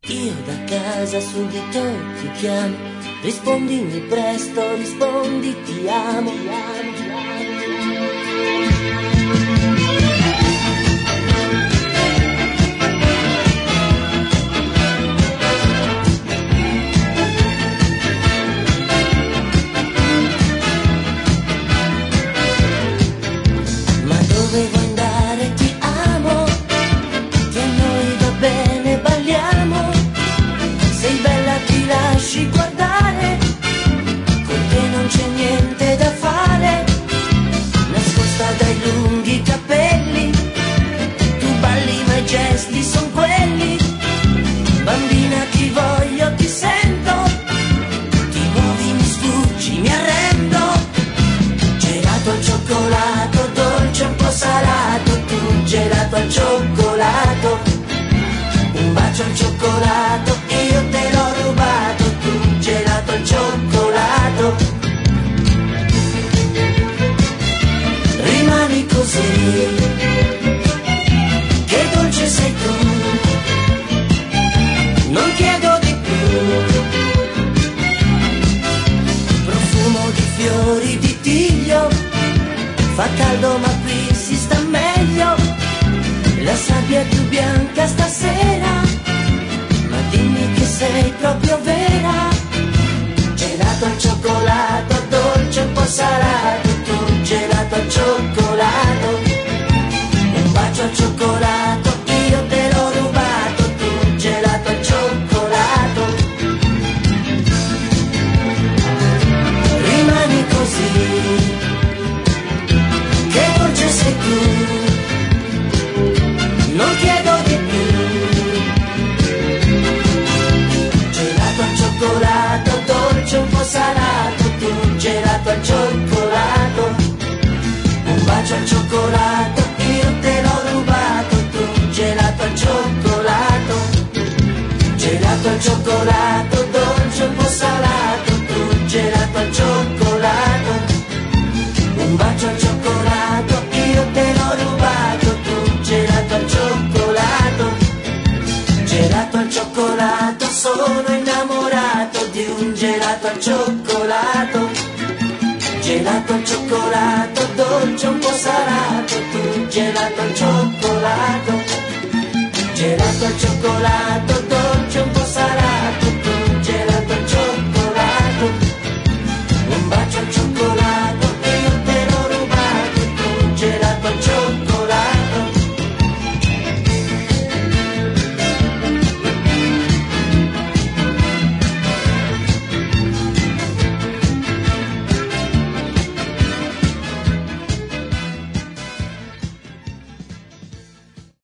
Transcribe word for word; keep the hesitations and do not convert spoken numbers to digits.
Io da casa subito ti chiamo, rispondimi presto, rispondi ti amo, ti amo, ti amo. Ma dove vuoi andare? Ti amo, che a noi va bene, balliamo. Sei bella, ti lasci guardare, con te non c'è niente da fare. Nascosta dai lunghi capelli, tu balli ma i gesti son quelli. Bambina ti voglio, ti sento, ti muovi, mi sfuggi, mi arrendo. Gelato al cioccolato, dolce un po' salato, tu gelato al cioccolato. Un bacio al cioccolato, io te l'ho rubato, tu gelato al cioccolato. Rimani così, che dolce sei tu, non chiedo di più. Profumo di fiori di tiglio, fa caldo ma qui si sta meglio. La sabbia è più bianca stasera, ma dimmi che sei proprio vera. Gelato al cioccolato, dolce un po' salato, tu gelato al cioccolato. Un bacio al cioccolato, io te l'ho rubato, tu gelato al cioccolato. Rimani così, che dolce sei tu, non chiedo di più. Gelato al cioccolato, dolce un po' salato, tu gelato al cioccolato. Un bacio al cioccolato, io te l'ho rubato, tu gelato al cioccolato. Gelato al cioccolato, dolce un po' salato, tu gelato al cioccolato. Un bacio al cioccolato, io te l'ho rubato, tu gelato al cioccolato. Gelato al cioccolato, sono innamorato di un gelato al cioccolato. Gelato al cioccolato, dolce un po' salato, tu gelato al cioccolato. Gelato al cioccolato, dolce